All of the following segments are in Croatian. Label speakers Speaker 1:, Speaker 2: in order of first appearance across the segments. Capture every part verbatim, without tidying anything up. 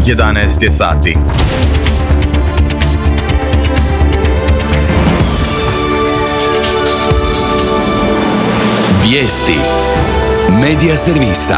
Speaker 1: jedanaest je sati.
Speaker 2: Vijesti Medija servisa.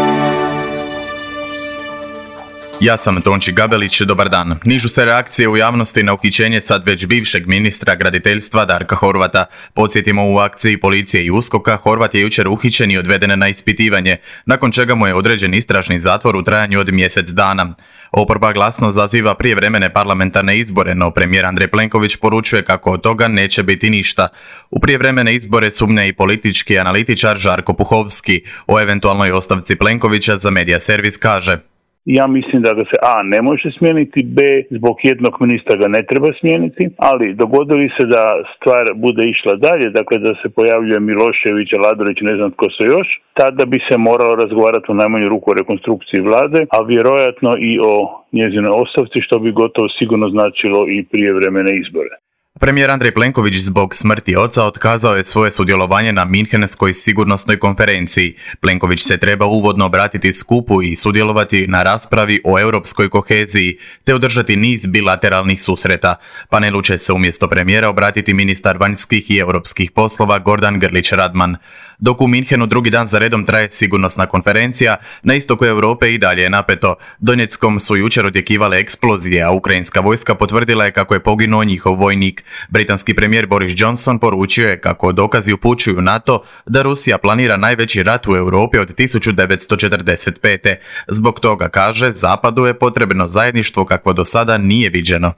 Speaker 1: Ja sam Tonči Gabelić, dobar dan. Nižu se reakcije u javnosti na uhićenje sad već bivšeg ministra graditeljstva Darka Horvata. Podsjetimo, u akciji policije i uskoka Horvat je jučer uhićen i odveden na ispitivanje, nakon čega mu je određen istražni zatvor u trajanju od mjesec dana. Oporba glasno zaziva prijevremene parlamentarne izbore, no premijer Andrej Plenković poručuje kako od toga neće biti ništa. U prijevremene izbore sumnja i politički analitičar Žarko Puhovski. O eventualnoj ostavci Plenkovića za Medija servis kaže:
Speaker 3: Ja mislim da ga se A ne može smijeniti, B zbog jednog ministra ga ne treba smijeniti, ali dogodili se da stvar bude išla dalje, dakle da se pojavljuje Milošević, Aladrović, ne znam tko se još, tada bi se moralo razgovarati u najmanju ruku o rekonstrukciji vlade, a vjerojatno i o njezinoj ostavci, što bi gotovo sigurno značilo i prijevremene izbore.
Speaker 1: Premijer Andrej Plenković zbog smrti oca otkazao je svoje sudjelovanje na Minhenskoj sigurnosnoj konferenciji. Plenković se treba uvodno obratiti skupu i sudjelovati na raspravi o europskoj koheziji, te održati niz bilateralnih susreta. Panelu će se umjesto premijera obratiti ministar vanjskih i europskih poslova Gordan Grlić Radman. Dok u Minhenu drugi dan za redom traje sigurnosna konferencija, na istoku Europe i dalje je napeto. Donjeckom su jučer odjekivale eksplozije, a ukrajinska vojska potvrdila je kako je poginuo njihov vojnik. Britanski premijer Boris Johnson poručio je kako dokazi upućuju na to da Rusija planira najveći rat u Europi od tisuću devetsto četrdeset pete. Zbog toga, kaže, Zapadu je potrebno zajedništvo kakvo do sada nije viđeno.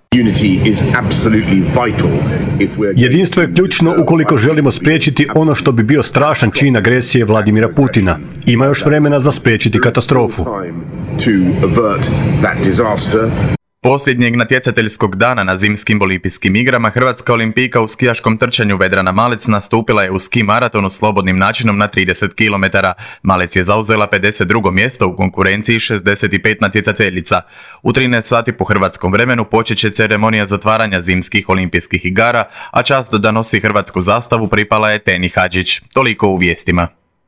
Speaker 4: Jedinstvo je ključno ukoliko želimo spriječiti ono što bi bio strašan čin agresije Vladimira Putina. Ima još vremena za spriječiti katastrofu.
Speaker 1: Posljednjeg natjecateljskog dana na zimskim olimpijskim igrama hrvatska olimpijka u skijaškom trčanju Vedrana Malec nastupila je u ski maratonu slobodnim načinom na trideset kilometara. Malec je zauzela pedeset drugo mjesto u konkurenciji šezdeset pet natjecateljica. U trinaest sati po hrvatskom vremenu počet će ceremonija zatvaranja zimskih olimpijskih igara, a čast da nosi hrvatsku zastavu pripala je Teni Hadžić. Toliko u vijestima.